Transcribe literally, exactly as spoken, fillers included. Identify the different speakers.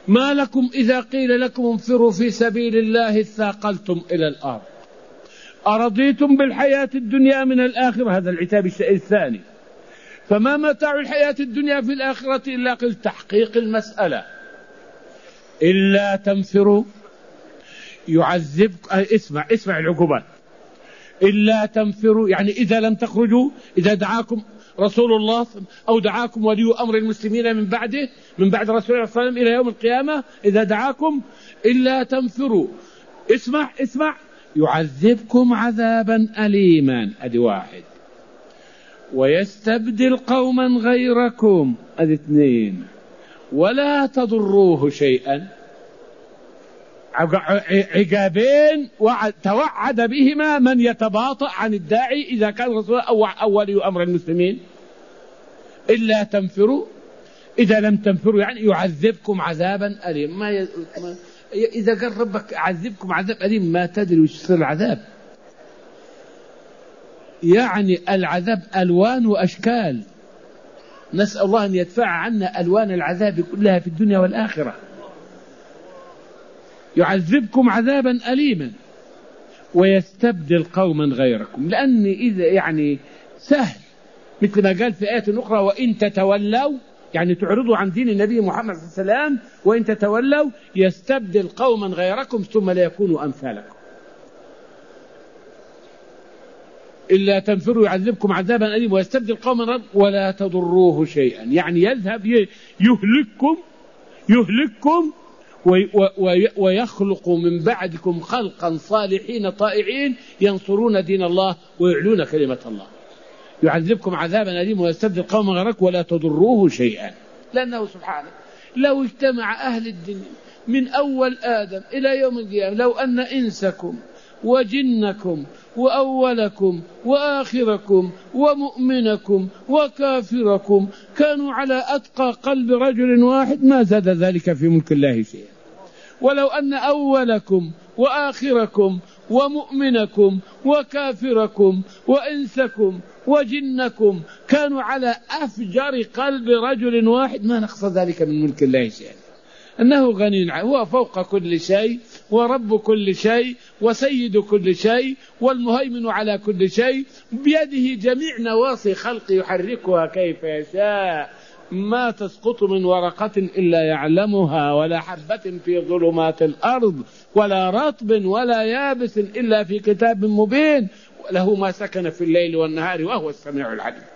Speaker 1: ما لكم إذا قيل لكم انفروا في سبيل الله اثاقلتم إلى الأرض أرضيتم بالحياة الدنيا من الآخرة. هذا العتاب الثاني. فما متاع الحياة الدنيا في الآخرة إلا قل تحقيق المسألة. إلا تنفروا يعذبكم. اسمع اسمع العقوبات. إلا تنفروا يعني إذا لم تخرجوا، إذا دعاكم رسول الله أو دعاكم ولي أمر المسلمين من بعده، من بعد رسول الله صلى الله عليه وسلم إلى يوم القيامة، إذا دعاكم إلا تنفروا، اسمع اسمع يعذبكم عذابا أليما. أدي واحد. ويستبدل قوما غيركم. أدي اثنين. ولا تضروه شيئا. عقابين توعد بهما من يتباطأ عن الداعي إذا كان رسول أو أولي أمر المسلمين. إلا تنفروا، إذا لم تنفروا يعني يعذبكم عذابا أليم. ما ي... ما... إذا قال ربك عذبكم عذاب أليم ما تدري وش يصير العذاب. يعني العذاب ألوان وأشكال، نسأل الله أن يدفع عنا ألوان العذاب كلها في الدنيا والآخرة. يعذبكم عذابا أليما ويستبدل قوما غيركم. لأن إذا يعني سهل مثل ما قال في آية أخرى وإن تتولوا يعني تعرضوا عن دين النبي محمد صلى الله عليه وسلم، وإن تتولوا يستبدل قوما غيركم ثم لا يكونوا أمثالكم. إلا تنفروا يعذبكم عذابا أليما ويستبدل قوما غيركم ولا تضروه شيئا يعني يذهب يهلككم يهلككم ويخلق من بعدكم خلقا صالحين طائعين ينصرون دين الله ويعلون كلمة الله. يعذبكم عذابا أليما ويستبدل قوما غيركم ولا تضروه شيئا. لأنه سبحانه لو اجتمع أهل الدنيا من أول آدم إلى يوم القيامة، لو أن إنسكم وجنكم وأولكم وآخركم ومؤمنكم وكافركم كانوا على أتقى قلب رجل واحد ما زاد ذلك في ملك الله شيئا. ولو أن أولكم وآخركم ومؤمنكم وكافركم وإنسكم وجنكم كانوا على أفجر قلب رجل واحد ما نقص ذلك من ملك الله شيئا. أنه غني عنه، هو فوق كل شيء ورب كل شيء وسيد كل شيء والمهيمن على كل شيء، بيده جميع نواصي خلق يحركها كيف يشاء، ما تسقط من ورقة إلا يعلمها ولا حبة في ظلمات الأرض ولا رطب ولا يابس إلا في كتاب مبين، وله ما سكن في الليل والنهار وهو السميع العليم.